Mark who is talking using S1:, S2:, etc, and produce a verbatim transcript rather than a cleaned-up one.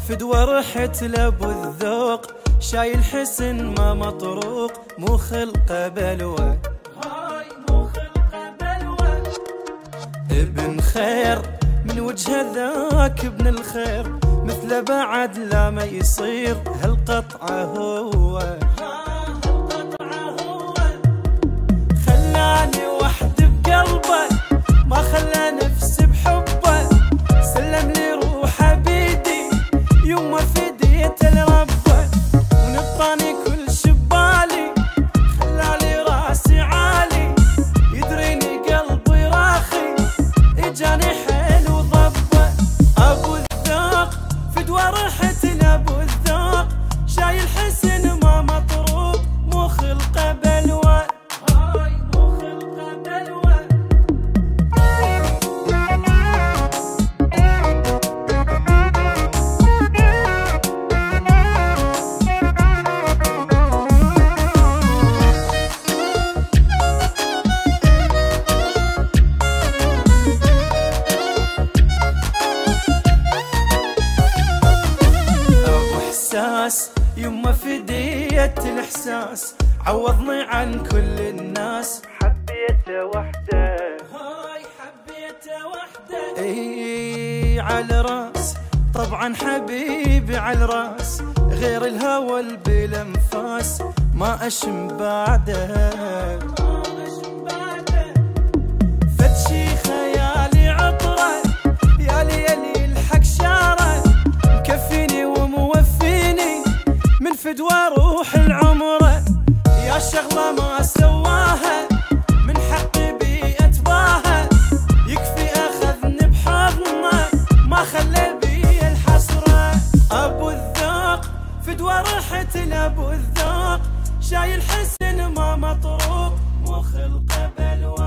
S1: فدوى رحت لابو الذوق، شايل حسن ما مطروق، مو خلقه بلوى،
S2: هاي مو خلقه بلوى.
S1: ابن خير من وجه ذاك ابن الخير، مثله بعد لا ما يصير، هالقطعه هو
S2: هالقطعه هو.
S1: خلاني وحدي بقلبه، ما خلى نفسي بحبه، سلم لي روحه بيدي يوم ما فديت لربه، ونطاني كل شبالي، خلالي راسي عالي، يدريني قلبي راخي، اجاني حيل وضبه. ابو الذوق فدوى رحت لابو الذوق، شايل حسن ما مطروق، مو خلقه بلوى،
S2: هاي مو خلقه بلوى.
S1: يما فديت الاحساس، عوضني عن كل الناس،
S2: حبيته وحده، هاي حبيته وحده.
S1: اي على راس طبعا حبيبي على راس، غير الهوى بالانفاس ما اشم بعده،
S2: ما اشم بعده.
S1: فتشي خيالي عطره، يالي يالي الحق شاره، مكفيني وموفيني من فدوى روح العمره، يا شغله ما سواها من حقي بي اتباها، يكفي اخذني بحضنه ما خلى بي الحسره. ابو الذوق فدوى رحت لابو الذوق، شايل حسن ما مطروق، مو خلقه بلوى.